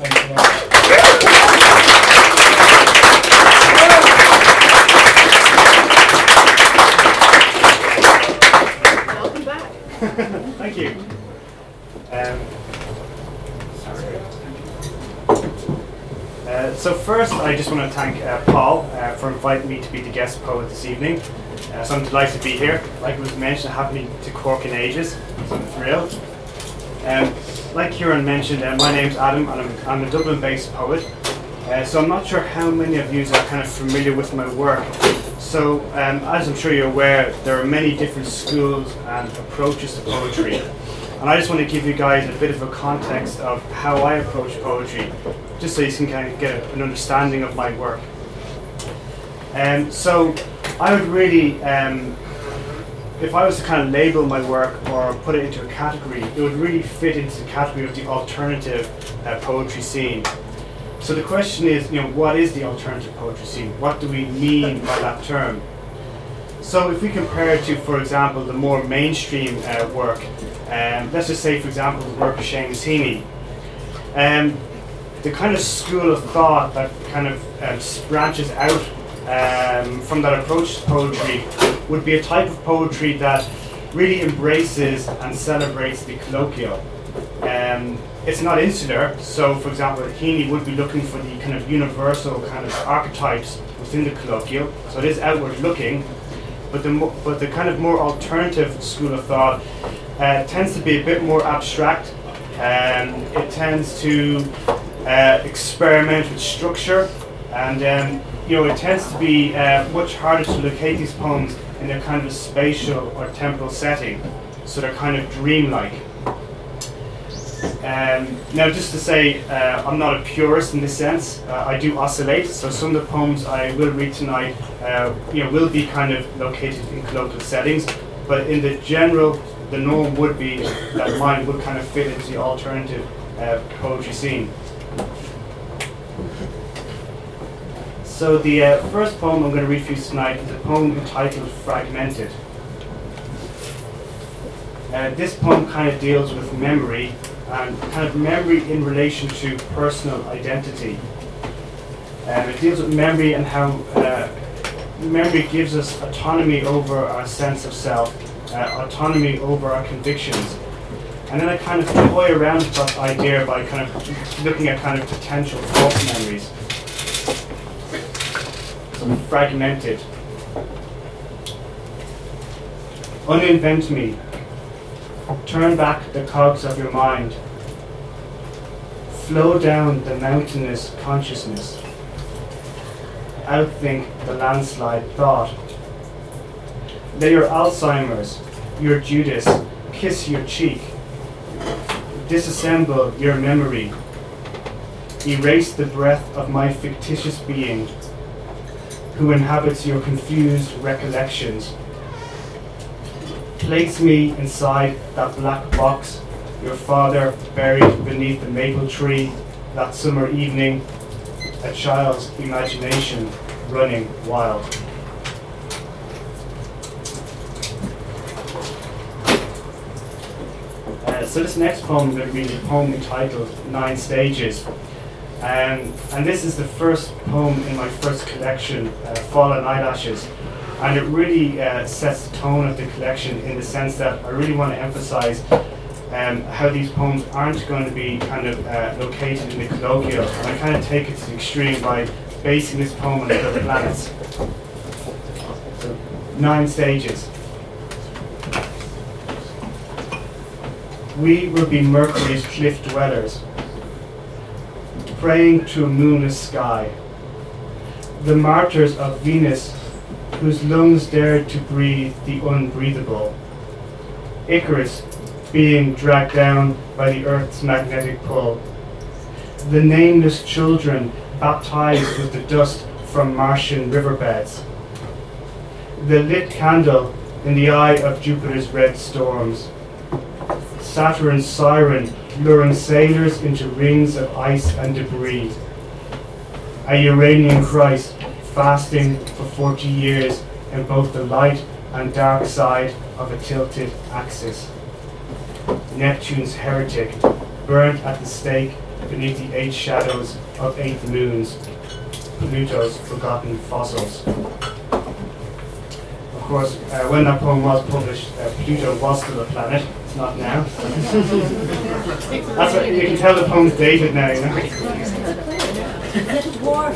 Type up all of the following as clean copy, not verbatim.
Thanks a lot. Welcome back. Thank you. So first, I just want to thank Paul for inviting me to be the guest poet this evening. So I'm delighted to be here. Like it was mentioned, I haven't been to Cork in ages, so I'm thrilled. Like Kieran mentioned, my name's Adam, and I'm a Dublin-based poet. So I'm not sure how many of you are kind of familiar with my work. So as I'm sure you're aware, there are many different schools and approaches to poetry. And I just want to give you guys a bit of a context of how I approach poetry, just so you can kind of get an understanding of my work. So I would really, if I was to kind of label my work or put it into a category, it would really fit into the category of the alternative poetry scene. So the question is, what is the alternative poetry scene? What do we mean by that term? So if we compare it to, for example, the more mainstream work, let's just say, for example, the work of Seamus Heaney. The kind of school of thought that kind of branches out from that approach to poetry would be a type of poetry that really embraces and celebrates the colloquial. It's not insular, so for example, Heaney would be looking for the kind of universal kind of archetypes within the colloquial, so it is outward looking, but the kind of more alternative school of thought tends to be a bit more abstract. It tends to experiment with structure, and it tends to be much harder to locate these poems in a kind of spatial or temporal setting, so they're kind of dreamlike. Now, just to say, I'm not a purist in this sense. I do oscillate, so some of the poems I will read tonight will be kind of located in colloquial settings, but in the general, the norm would be that mine would kind of fit into the alternative poetry scene. So the first poem I'm going to read for you tonight is a poem entitled Fragmented. This poem kind of deals with memory, and kind of memory in relation to personal identity. It deals with memory and how memory gives us autonomy over our sense of self, autonomy over our convictions. And then I kind of toy around with that idea by kind of looking at kind of potential false memories. So fragmented. Uninvent me. Turn back the cogs of your mind. Flow down the mountainous consciousness. Outthink the landslide thought. Lay your Alzheimer's, your Judas, kiss your cheek. Disassemble your memory. Erase the breath of my fictitious being, who inhabits your confused recollections. Place me inside that black box your father buried beneath the maple tree that summer evening, a child's imagination running wild. So this next poem I'm going to read is a poem entitled 9 Stages. And this is the first poem in my first collection, Fallen Eyelashes. And it really sets the tone of the collection in the sense that I really want to emphasize how these poems aren't going to be kind of located in the colloquial. And I kind of take it to the extreme by basing this poem on other planets. So, 9 stages. We will be Mercury's cliff dwellers, praying to a moonless sky. The martyrs of Venus, whose lungs dared to breathe the unbreathable. Icarus, being dragged down by the Earth's magnetic pull. The nameless children baptized with the dust from Martian riverbeds. The lit candle in the eye of Jupiter's red storms. Saturn's siren luring sailors into rings of ice and debris. A Uranian Christ fasting for 40 years in both the light and dark side of a tilted axis. Neptune's heretic burnt at the stake beneath the 8 shadows of 8 moons, Pluto's forgotten fossils. Of course, when that poem was published, Pluto was still a planet. It's not now. That's what you can tell the poem's dated now, you know. Little dwarf.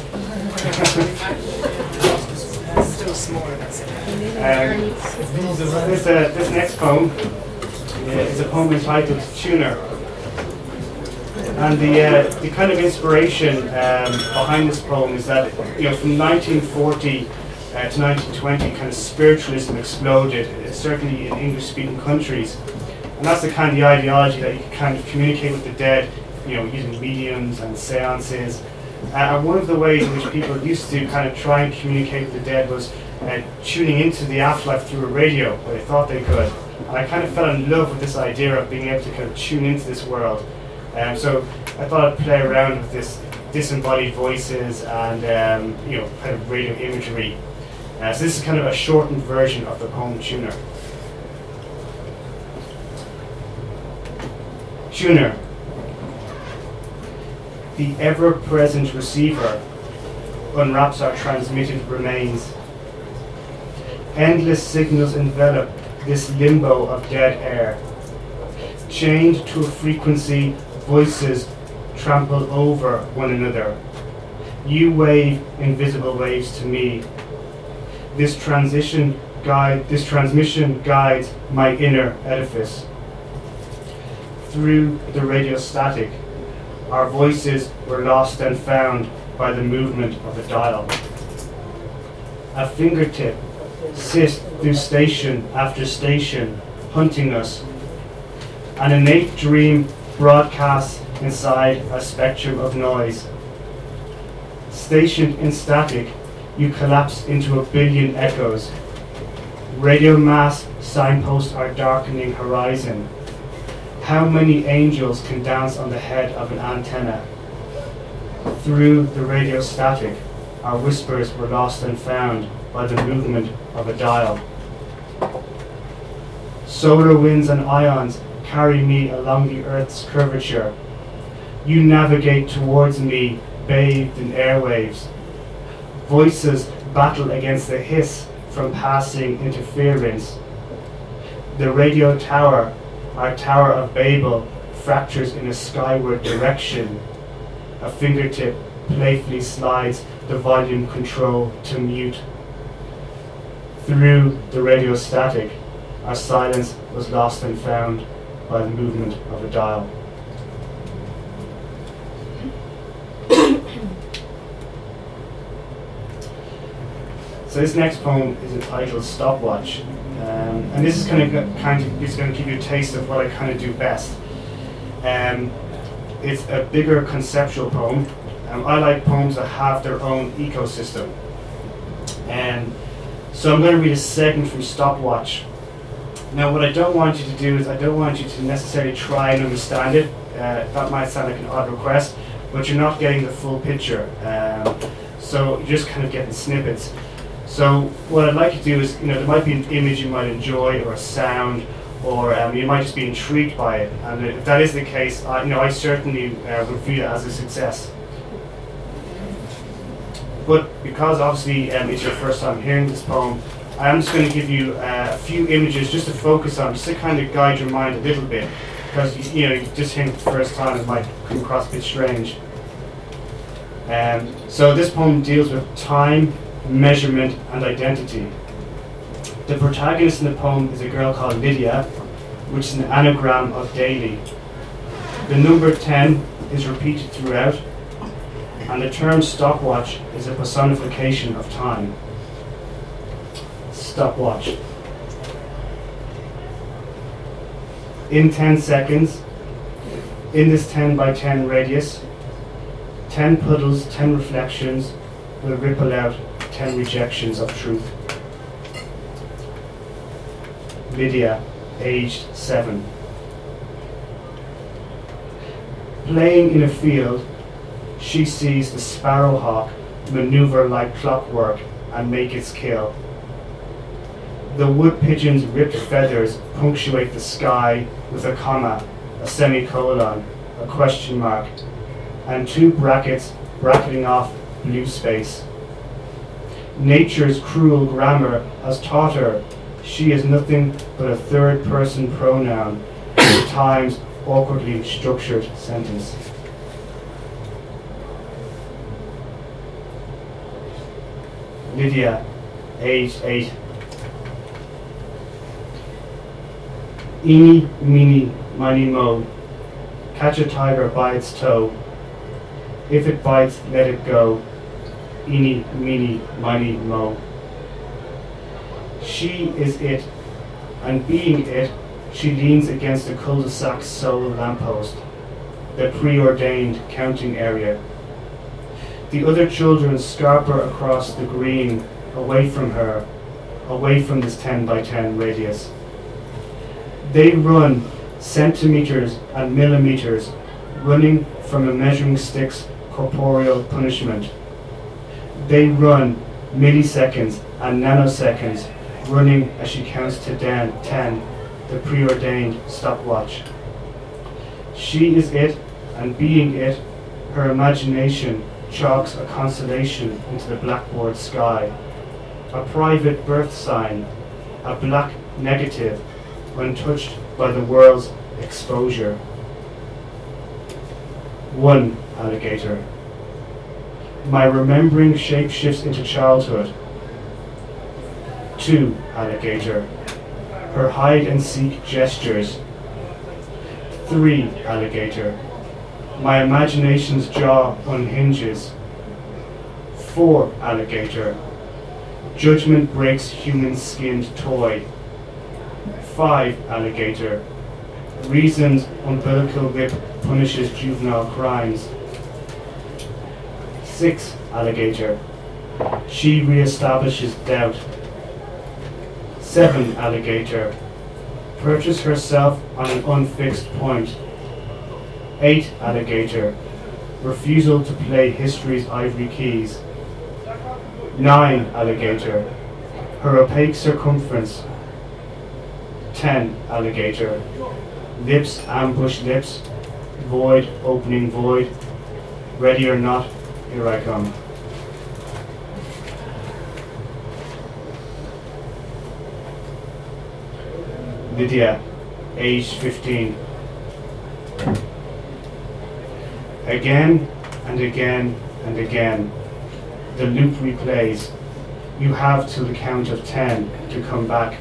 Still smaller. This next poem is a poem entitled Tuner. And the kind of inspiration behind this poem is that, you know, from 1940 to 1920, kind of spiritualism exploded, certainly in English-speaking countries. And that's the kind of the ideology that you can kind of communicate with the dead, you know, using mediums and seances. And one of the ways in which people used to kind of try and communicate with the dead was tuning into the afterlife through a radio, where they thought they could. And I kind of fell in love with this idea of being able to kind of tune into this world. So I thought I'd play around with this disembodied voices and you know, kind of radio imagery. So this is kind of a shortened version of the poem Tuner. Tuner. The ever-present receiver unwraps our transmitted remains. Endless signals envelop this limbo of dead air. Chained to a frequency, voices trample over one another. You wave invisible waves to me. This transmission guides my inner edifice. Through the radio static, our voices were lost and found by the movement of the dial. A fingertip sits through station after station, hunting us. An innate dream broadcasts inside a spectrum of noise. Stationed in static, you collapse into a billion echoes. Radio mass signposts our darkening horizon. How many angels can dance on the head of an antenna? Through the radio static, our whispers were lost and found by the movement of a dial. Solar winds and ions carry me along the Earth's curvature. You navigate towards me, bathed in airwaves. Voices battle against the hiss from passing interference. The radio tower, our Tower of Babel, fractures in a skyward direction. A fingertip playfully slides the volume control to mute. Through the radio static, our silence was lost and found by the movement of a dial. So this next poem is entitled Stopwatch, and this is going to give you a taste of what I kind of do best. It's a bigger conceptual poem. I like poems that have their own ecosystem. So I'm going to read a segment from Stopwatch. Now what I don't want you to do is I don't want you to necessarily try and understand it. That might sound like an odd request, but you're not getting the full picture. So you're just kind of getting snippets. So what I'd like to do is, there might be an image you might enjoy, or a sound, or you might just be intrigued by it. And if that is the case, I certainly would view it as a success. But because obviously it's your first time hearing this poem, I'm just going to give you a few images just to focus on, just to kind of guide your mind a little bit. Because you just hearing it the first time, it might come across a bit strange. So this poem deals with time, measurement, and identity. The protagonist in the poem is a girl called Lydia, which is an anagram of daily. The number 10 is repeated throughout, and the term stopwatch is a personification of time. Stopwatch. In 10 seconds, in this 10 by 10 radius, 10 puddles, 10 reflections will ripple out 10 rejections of truth. Lydia, aged 7. Playing in a field, she sees the sparrowhawk maneuver like clockwork and make its kill. The wood pigeon's ripped feathers punctuate the sky with a comma, a semicolon, a question mark, and two brackets bracketing off blue space. Nature's cruel grammar has taught her she is nothing but a third-person pronoun in the Times' awkwardly structured sentence. Lydia, age 8. Eeny, meeny, miny, mo. Catch a tiger by its toe. If it bites, let it go. Eeny, meeny, miny, mo. She is it, and being it, she leans against a cul-de-sac sole lamppost, the preordained counting area. The other children scarper across the green, away from her, away from this 10 by 10 radius. They run centimeters and millimeters, running from a measuring stick's corporeal punishment. They run milliseconds and nanoseconds, running as she counts to 10, the preordained stopwatch. She is it, and being it, her imagination chalks a constellation into the blackboard sky, a private birth sign, a black negative, untouched by the world's exposure. 1 alligator. My remembering shapeshifts into childhood. 2 alligator. Her hide-and-seek gestures. 3 alligator. My imagination's jaw unhinges. 4 alligator. Judgment breaks human-skinned toy. 5 alligator. Reason's umbilical whip punishes juvenile crimes. 6 alligator. She reestablishes doubt. 7 alligator. Purchase herself on an unfixed point. 8 alligator. Refusal to play history's ivory keys. 9 alligator. Her opaque circumference. 10 alligator. Lips ambush lips. Void opening void. Ready or not, here I come. Lydia, age 15. Again and again and again, the loop replays. You have till the count of 10 to come back.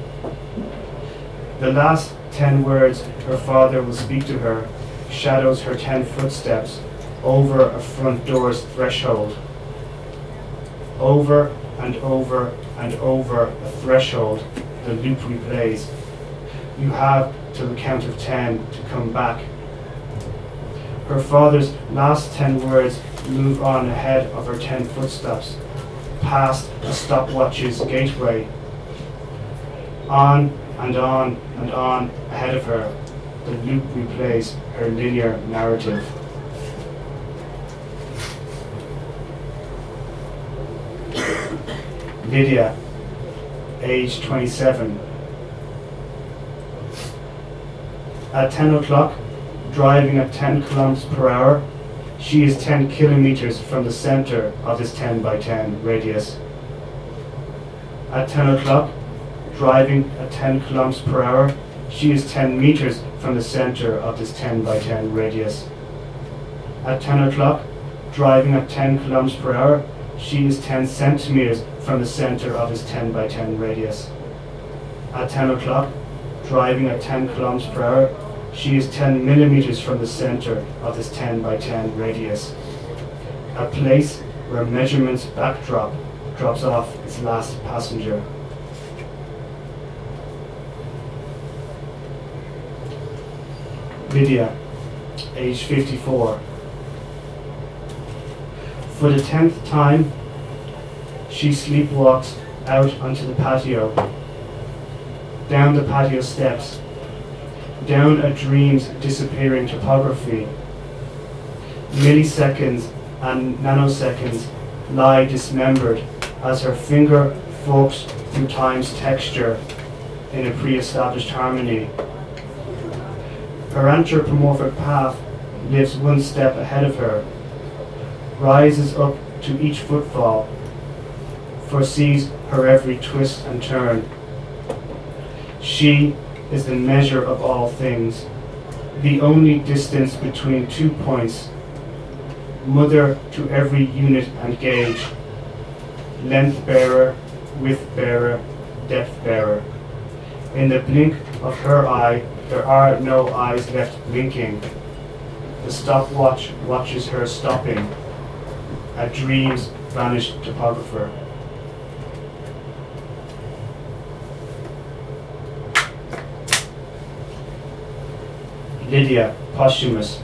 The last 10 words her father will speak to her shadows her 10 footsteps over a front door's threshold. Over and over and over a threshold, the loop replays. You have till the count of 10 to come back. Her father's last 10 words move on ahead of her 10 footsteps, past the stopwatch's gateway. On and on and on ahead of her, the loop replays her linear narrative. Lydia, age 27. At 10 o'clock, driving at 10 kilometers per hour, she is 10 kilometers from the center of this 10 by 10 radius. At 10 o'clock, driving at 10 kilometers per hour, she is 10 meters from the center of this 10 by 10 radius. At 10 o'clock, driving at 10 kilometers per hour, she is 10 centimeters from the center of this 10 by 10 radius. At 10 o'clock, driving at 10 kilometers per hour, she is 10 millimeters from the center of this 10 by 10 radius. A place where measurement's backdrop drops off its last passenger. Lydia, age 54. For the 10th time, she sleepwalks out onto the patio, down the patio steps, down a dream's disappearing topography. Milliseconds and nanoseconds lie dismembered as her finger forks through time's texture in a pre-established harmony. Her anthropomorphic path lives one step ahead of her, rises up to each footfall, foresees her every twist and turn. She is the measure of all things, the only distance between 2 points, mother to every unit and gauge, length bearer, width bearer, depth bearer. In the blink of her eye, there are no eyes left blinking. The stopwatch watches her stopping, a dream's vanished topographer. Lydia, posthumous.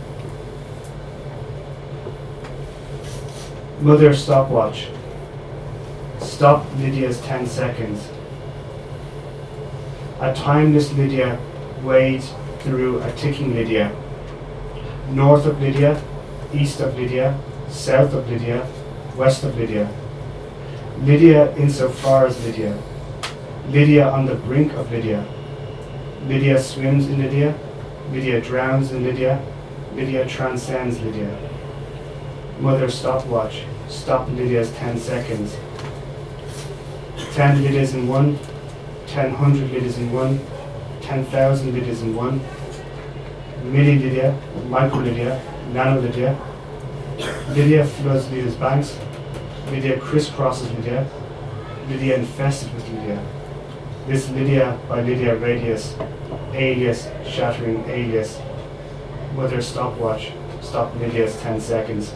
Mother stopwatch. Stop Lydia's 10 seconds. A timeless Lydia wades through a ticking Lydia. North of Lydia, east of Lydia, south of Lydia, west of Lydia. Lydia insofar as Lydia. Lydia on the brink of Lydia. Lydia swims in Lydia. Lydia drowns in Lydia. Lydia transcends Lydia. Mother stopwatch. Stop Lydia's 10 seconds. 10 Lydias in one. 10,000 Lydias in one. 10,000 Lydias in one. Milli Lydia. Micro Lydia. Nano Lydia. Lydia floods Lydia's banks. Lydia crisscrosses Lydia. Lydia infested with Lydia. This Lydia by Lydia radius. Alias shattering alias. Mother stopwatch. Stop Lydia's 10 seconds.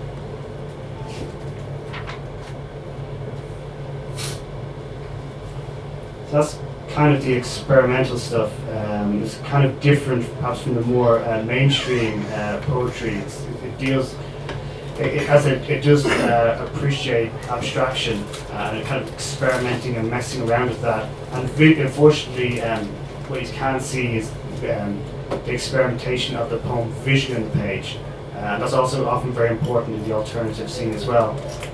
So that's kind of the experimental stuff. It's kind of different perhaps from the more mainstream poetry. It deals, it does appreciate abstraction and kind of experimenting and messing around with that. And unfortunately, what you can see is the experimentation of the poem visually on the page. And that's also often very important in the alternative scene as well.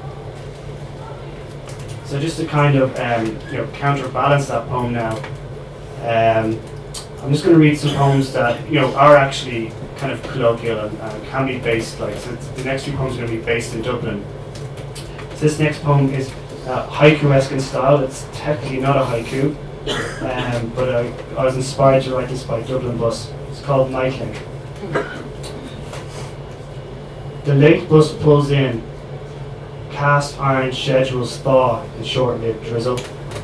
So just to kind of counterbalance that poem now, I'm just going to read some poems that are actually kind of colloquial and can be based. Like, so the next few poems are going to be based in Dublin. So this next poem is haiku-esque in style. It's technically not a haiku, but I was inspired to write this by Dublin Bus. It's called Nightlink. The late bus pulls in. Cast iron schedules thaw in short-lived drizzle.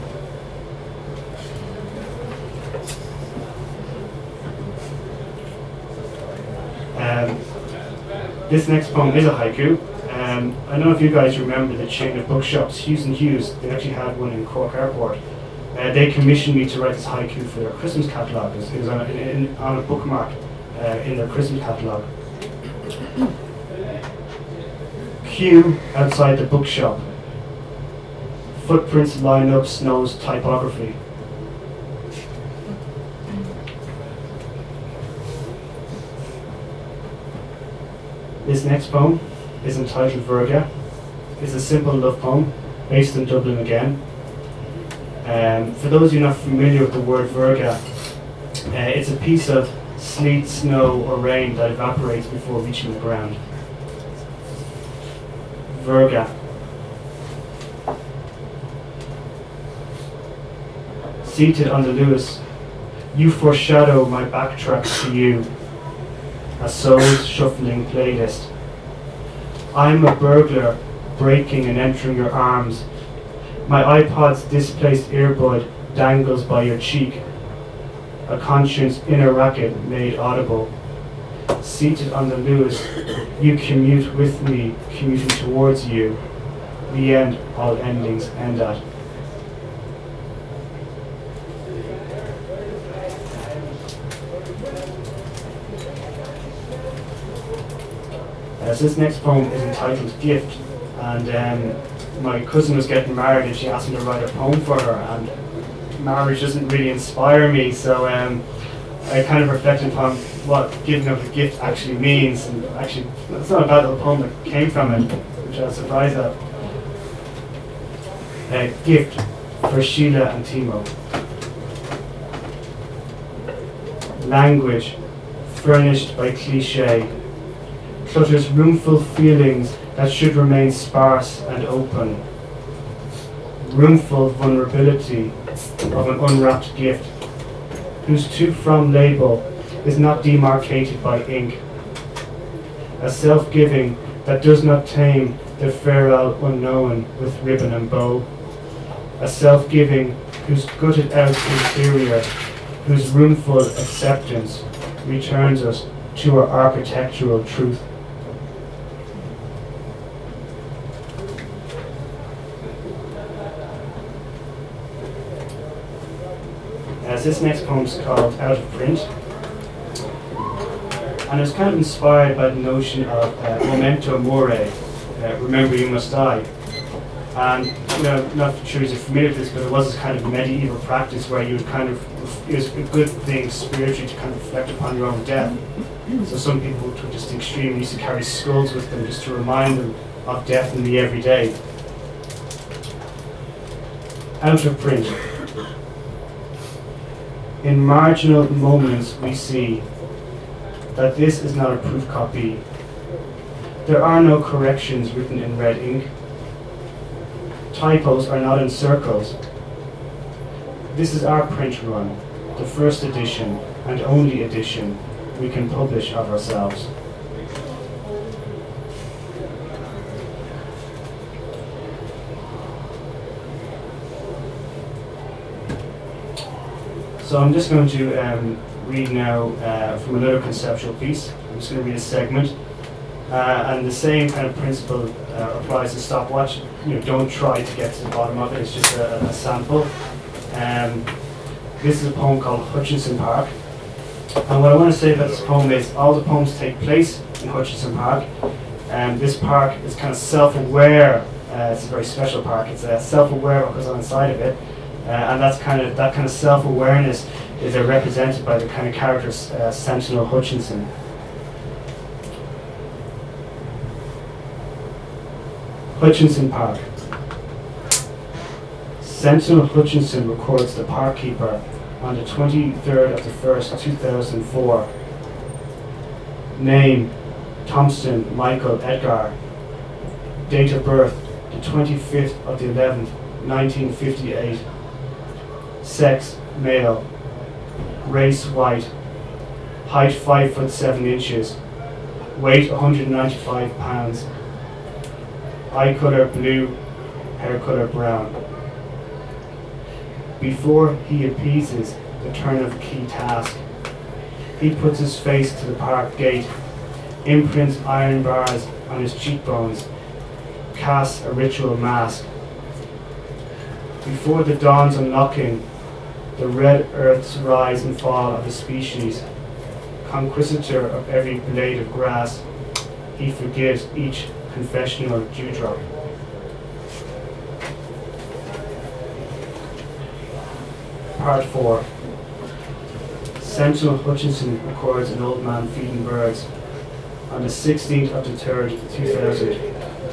This next poem is a haiku. I don't know if you guys remember the chain of bookshops, Hughes and Hughes. They actually had one in Cork Airport. They commissioned me to write this haiku for their Christmas catalogue. It was on a bookmark in their Christmas catalogue. Queue outside the bookshop. Footprints line up Snow's typography. This next poem is entitled Virga. It's a simple love poem based in Dublin again. For those of you not familiar with the word Virga, it's a piece of sleet, snow or rain that evaporates before reaching the ground. Virga. Seated on the Lewis, you foreshadow my backtrack to you, a soul's shuffling playlist. I'm a burglar breaking and entering your arms. My iPod's displaced earbud dangles by your cheek, a conscience inner racket made audible. Seated on the Lewis, you commute with me, commuting towards you. The end all endings end at. So this next poem is entitled Gift, and my cousin was getting married and she asked me to write a poem for her, and marriage doesn't really inspire me, so I kind of reflected upon what giving of a gift actually means, and actually that's not a bad little poem that came from it, which I was surprised at. Gift for Sheila and Timo. Language furnished by cliché, clutters roomful feelings that should remain sparse and open. Roomful vulnerability of an unwrapped gift, whose to-from label is not demarcated by ink. A self-giving that does not tame the feral unknown with ribbon and bow. A self-giving whose gutted out interior, whose roomful acceptance returns us to our architectural truth. As this next poem is called Out of Print, and it's kind of inspired by the notion of memento mori, remember you must die. And not sure if you're familiar with this, but it was this kind of medieval practice where you would kind of, it was a good thing spiritually to kind of reflect upon your own death. So some people would just extreme used to carry skulls with them just to remind them of death in the everyday. Out of print. In marginal moments we see that this is not a proof copy. There are no corrections written in red ink. Typos are not in circles. This is our print run, the first edition and only edition we can publish of ourselves. So I'm just going to read now from another conceptual piece. I'm just going to read a segment. And the same kind of principle applies to stopwatch. Don't try to get to the bottom of it. It's just a sample. This is a poem called Hutchinson Park. And what I want to say about this poem is all the poems take place in Hutchinson Park. And this park is kind of self-aware. It's a very special park. It's self-aware what goes on inside of it. And that kind of self-awareness is represented by the kind of character Sentinel Hutchinson. Hutchinson Park. Sentinel Hutchinson records the park keeper on the 23rd of the 1st, 2004. Name, Thompson Michael Edgar. Date of birth, the 25th of the 11th, 1958. Sex, male. Race, white. Height 5 foot 7 inches. Weight 195 pounds. Eye colour blue, hair colour brown. Before he appeases the turn of a key task, he puts his face to the park gate, imprints iron bars on his cheekbones, casts a ritual mask. Before the dawn's unlocking, the red earth's rise and fall of a species, conquisitor of every blade of grass, he forgives each confessional dewdrop. Part 4. Sentinel Hutchinson records an old man feeding birds on the 16th of the 3rd, 2000.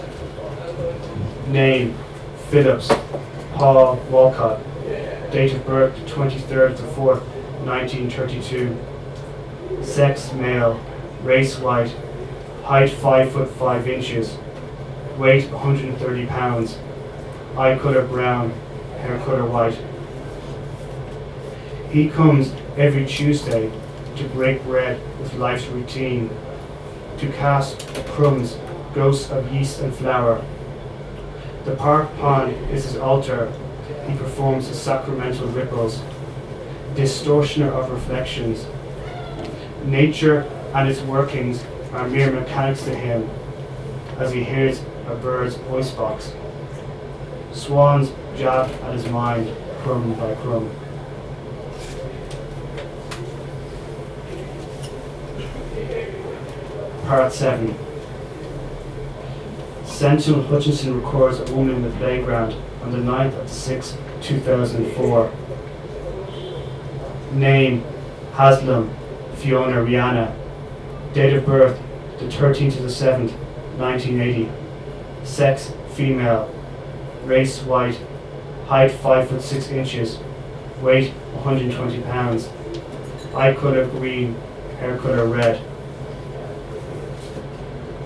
Name, Phillips, Paul Walcott. Date of birth, the 23rd of the 4th, 1932. Sex, male. Race, white. Height 5 foot 5 inches. Weight 130 pounds. Eye colour brown. Hair colour white. He comes every Tuesday to break bread with life's routine, to cast crumbs, ghosts of yeast and flour. The park pond is his altar. He performs his sacramental ripples, distortioner of reflections. Nature and its workings are mere mechanics to him as he hears a bird's voice box. Swans jab at his mind, crumb by crumb. Part 7. Sentinel Hutchinson records a woman in the playground on the 9th of the 6th, 2004. Name, Haslam Fiona Rihanna. Date of birth, the 13th of the 7th, 1980. Sex, female. Race, white. Height 5 foot 6 inches. Weight 120 pounds. Eye colour green, hair colour red.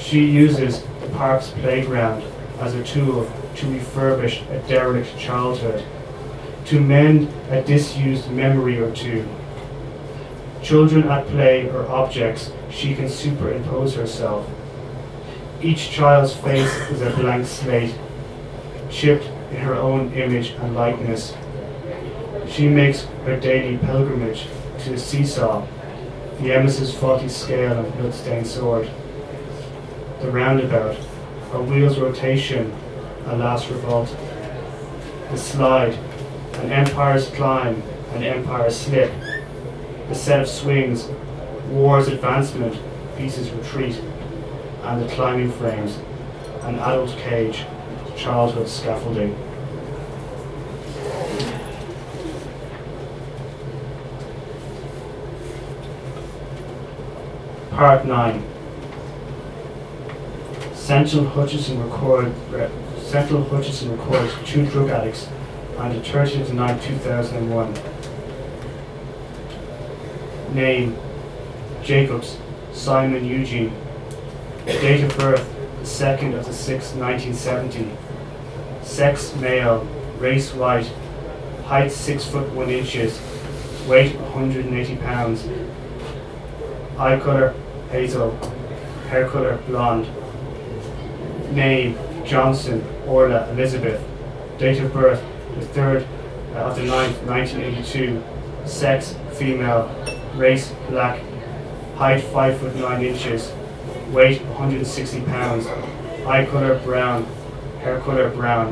She uses the park's playground as a tool to refurbish a derelict childhood, to mend a disused memory or two. Children at play are objects she can superimpose herself. Each child's face is a blank slate, chipped in her own image and likeness. She makes her daily pilgrimage to the seesaw, the emis's faulty scale and blood-stained sword, the roundabout, a wheel's rotation, a last revolt, the slide, an empire's climb, an empire's slip, the set of swings, war's advancement, peace's retreat, and the climbing frames, an adult cage, childhood scaffolding. Part 9. Central Hutchison records 2 drug addicts on the 30th of 9, 2001. Name: Jacobs Simon Eugene. Date of birth: the 2nd of the 6th, 1970. Sex: male. Race: white. Height: 6 foot 1 inches. Weight: 180 pounds. Eye color: hazel. Hair color: blonde. Name: Johnson Orla Elizabeth. Date of birth: the 3rd of the 9th, 1982. Sex: female. Race: black. Height: 5 foot 9 inches. Weight: 160 pounds. Eye color: brown. Hair color: brown.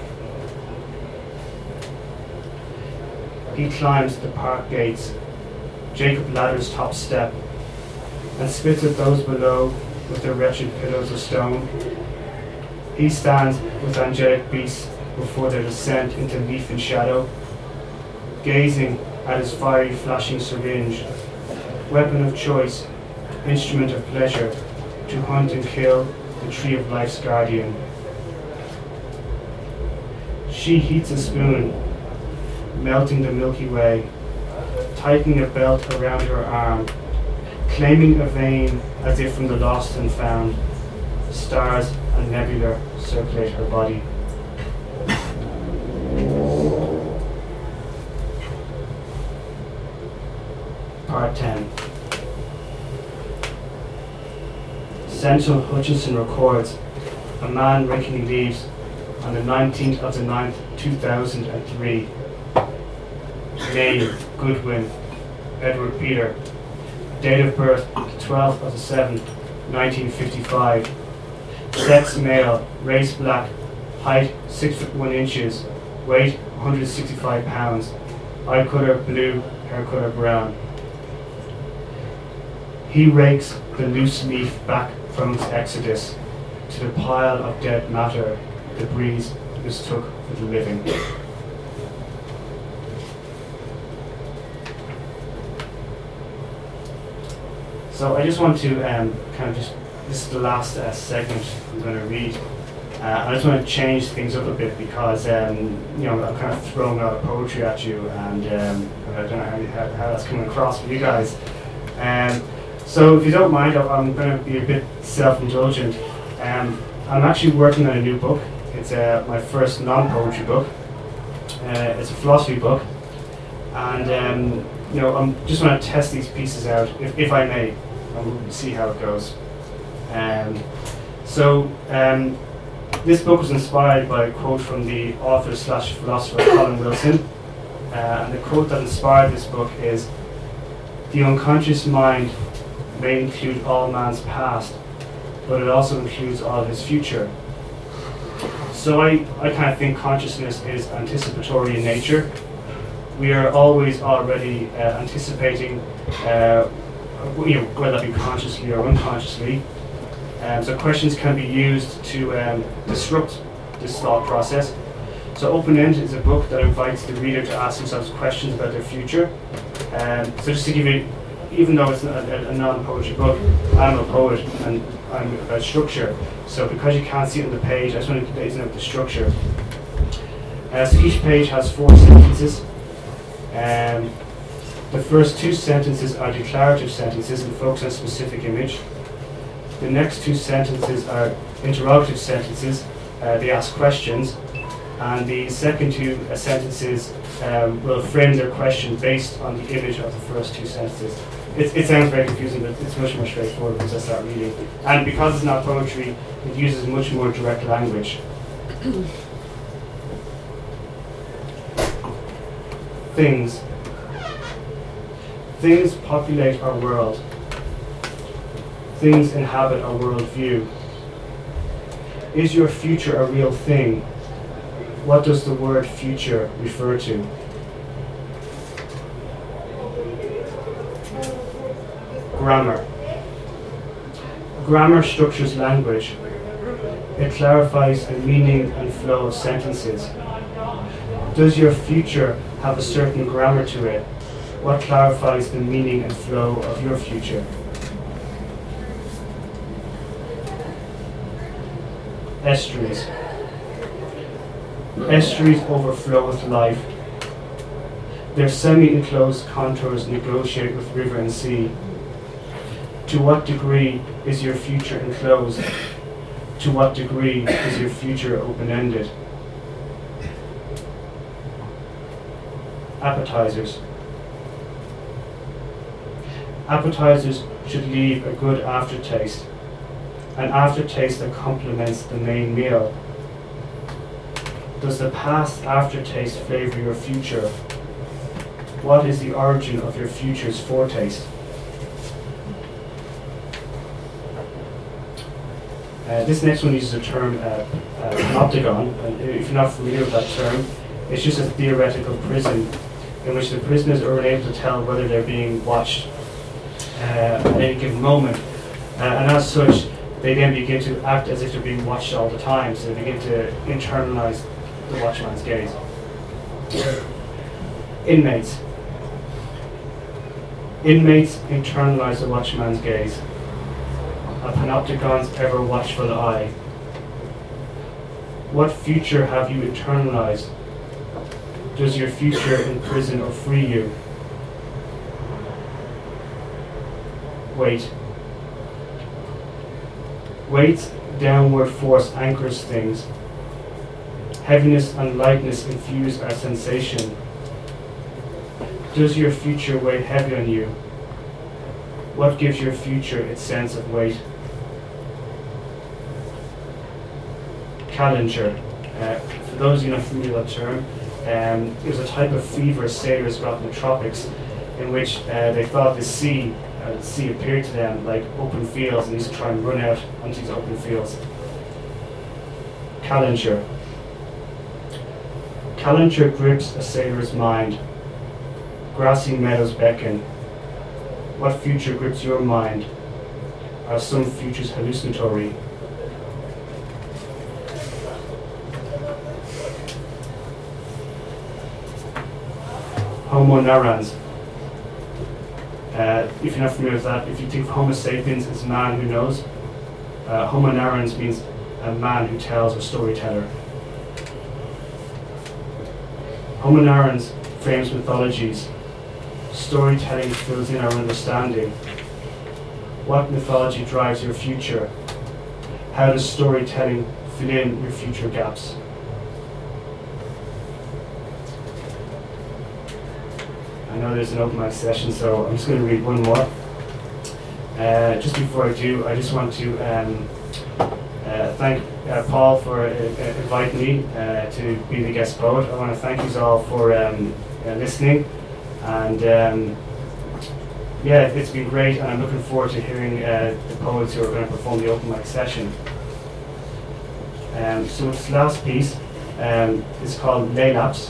He climbs the park gates, Jacob Ladder's top step, and spits at those below with their wretched pillows of stone. He stands with angelic beasts before their descent into leaf and shadow, gazing at his fiery flashing syringe, weapon of choice, instrument of pleasure, to hunt and kill the tree of life's guardian. She heats a spoon, melting the Milky Way, tightening a belt around her arm, claiming a vein as if from the lost and found. Stars and nebula circulate her body. Part 10. Central Hutchison records a man raking leaves on the 19th of the 9th, 2003. Name: Goodwin Edward Peter. Date of birth: 12th of the 7th, 1955. Sex: male. Race: black. Height: 6 foot 1 inches. Weight: 165 pounds. Eye color: blue. Hair color: brown. He rakes the loose leaf back from its exodus to the pile of dead matter the breeze mistook for the living. So I just want to this is the last segment I'm going to read. I just want to change things up a bit because I'm kind of throwing a lot of poetry at you, and I don't know how that's coming across for you guys. So if you don't mind, I'm going to be a bit self-indulgent. I'm actually working on a new book. It's my first non-poetry book. It's a philosophy book, and I'm just want to test these pieces out, if I may, and we'll see how it goes. This book was inspired by a quote from the author/philosopher Colin Wilson, and the quote that inspired this book is, "The unconscious mind may include all man's past, but it also includes all his future." So I kind of think consciousness is anticipatory in nature. We are always already anticipating, whether that be consciously or unconsciously. So questions can be used to disrupt this thought process. So Open End is a book that invites the reader to ask themselves questions about their future. So just to give you, even though it's a non-poetry book, I'm a poet and I'm about structure. So because you can't see it on the page, I just want to blazon out the structure. So each page has 4 sentences. The first 2 sentences are declarative sentences and focus on a specific image. The next two sentences are interrogative sentences. They ask questions. And the second two sentences will frame their question based on the image of the first two sentences. It sounds very confusing, but it's much more straightforward once I start reading. And because it's not poetry, it uses much more direct language. Things. Things populate our world. Things inhabit our worldview. Is your future a real thing? What does the word future refer to? Grammar. Grammar structures language. It clarifies the meaning and flow of sentences. Does your future have a certain grammar to it? What clarifies the meaning and flow of your future? Estuaries. Estuaries overflow with life. Their semi-enclosed contours negotiate with river and sea. To what degree is your future enclosed? To what degree is your future open-ended? Appetizers. Appetizers should leave a good aftertaste, an aftertaste that complements the main meal. Does the past aftertaste flavor your future? What is the origin of your future's foretaste? This next one uses the term panopticon. If you're not familiar with that term, it's just a theoretical prison in which the prisoners are unable to tell whether they're being watched at any given moment. And as such, they then begin to act as if they're being watched all the time, so they begin to internalize the watchman's gaze. Inmates. Inmates internalize the watchman's gaze. A panopticon's ever watchful eye. What future have you internalized? Does your future imprison or free you? Weight. Weight's downward force anchors things. Heaviness and lightness infuse our sensation. Does your future weigh heavy on you? What gives your future its sense of weight? Calenture. For those of you not familiar with that term, it was a type of fever sailors got in the tropics, in which they thought the sea appeared to them like open fields, and they used to try and run out onto these open fields. Calenture. Calenture grips a sailor's mind. Grassy meadows beckon. What future grips your mind? Are some futures hallucinatory? Homo narrans. If you're not familiar with that, if you think of Homo sapiens as man who knows, Homo narrans means a man who tells, or storyteller. Homo narrans frames mythologies. Storytelling fills in our understanding. What mythology drives your future? How does storytelling fill in your future gaps? I know there's an open mic session, so I'm just going to read one more. Just before I do, I just want to thank Paul for inviting me to be the guest poet. I want to thank you all for listening, and yeah, it's been great, and I'm looking forward to hearing the poets who are going to perform the open mic session. So this last piece is called Laelaps,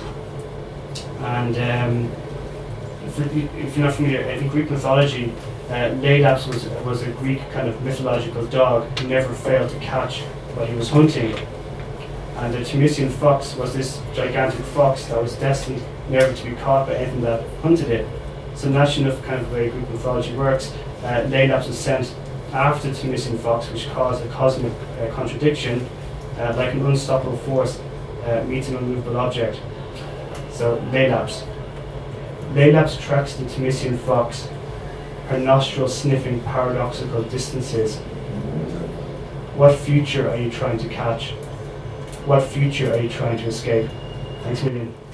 and if you're not familiar, in Greek mythology, Laelaps was a Greek kind of mythological dog who never failed to catch what he was hunting. And the Timician fox was this gigantic fox that was destined never to be caught by anything that hunted it. So naturally enough, kind of the way Greek mythology works, Laelaps was sent after the Timician fox, which caused a cosmic contradiction, like an unstoppable force meets an unmovable object. So Laelaps. Laelaps tracks the Timician fox, her nostrils sniffing paradoxical distances. What future are you trying to catch? What future are you trying to escape? Thanks a million.